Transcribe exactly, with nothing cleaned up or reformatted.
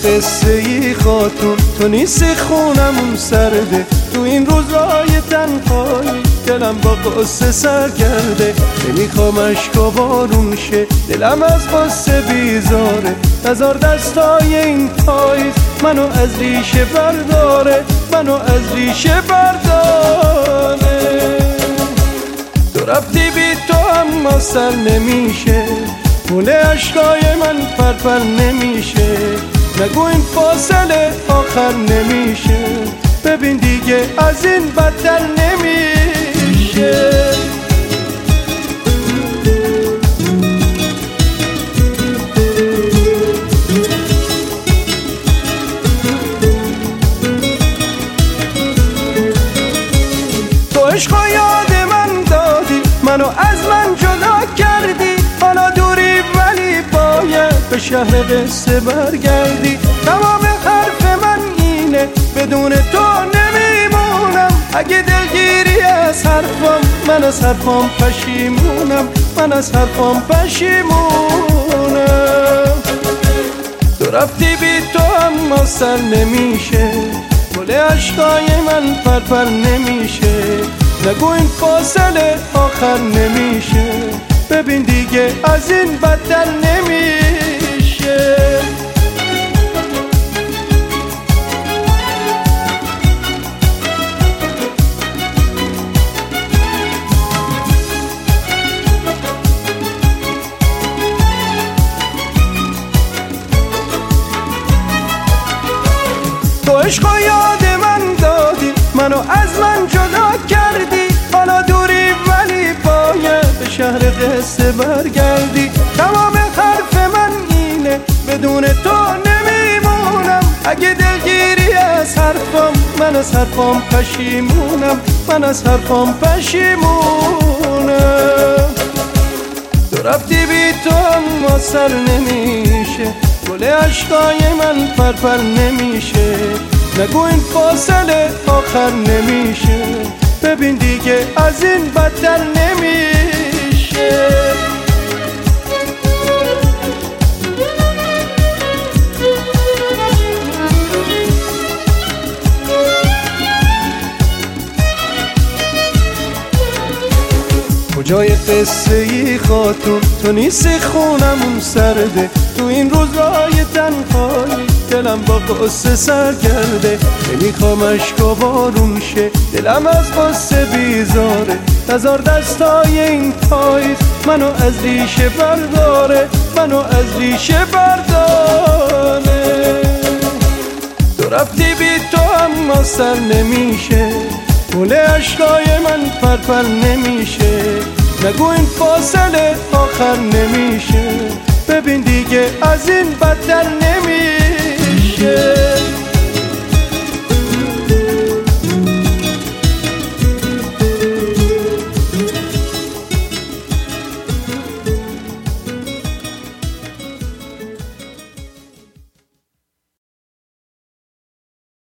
قصه ای خاتون، تو نیستی خونمون سرده، تو این روزای تنهایی دلم با قصه سرگرده. نمیخوام اشکا بارون شه، دلم از قصه بیزاره، نزار دستای این پاییز منو از ریشه برداره، منو از ریشه برداره. تو رفتی بی تو اما سر نمیشه، موله اشکای من پرپر نمیشه. نگو این فاصله آخر نمیشه، ببین دیگه از این بدتر نمیشه. تو عشق و یاد من دادی، منو از من جدا کردی، حالا دوری ولی باید به شهر قصه برگردی. تمام حرف من اینه، بدون تو نمیمونم. اگه دلگیری از حرفم، من از حرفم پشیمونم، من از حرفم پشیمونم. تو رفتی بی تو اما سر نمیشه، گل اشکای من پرپر نمیشه. نگو این فاصله آخر نمیشه، ببین دیگه از این بدتر نمیشه. تو عشق و یاد من دادی، منو از من جدا کردی، حالا دوری ولی باید به شهر قصه برگردی. تمام حرف من اینه، بدون تو نمیمونم. اگه دلگیری از حرفم، من از حرفم پشیمونم، من از حرفم پشیمونم. تو رفتی بی تو اما سر نمیشه، گل اشکای من پرپر نمیشه. نگو این فاصله آخر نمیشه، ببین دیگه از این بدتر نمیشه. کجای قصه ای خاتون، تو نیستی خونمون سرده، تو این روزای تنهایی دلم با قصه سرگرده. نمیخوام اشکا بارون شه، دلم از قصه بیزاره، نزار دستای این پاییز منو از ریشه برداره، منو از ریشه برداره. تو رفتی بی تو اما سر نمیشه، موله اشکای من پرپر نمیشه. نگو این فاصله آخر نمیشه، ببین دیگه از این بدتر نمیشه.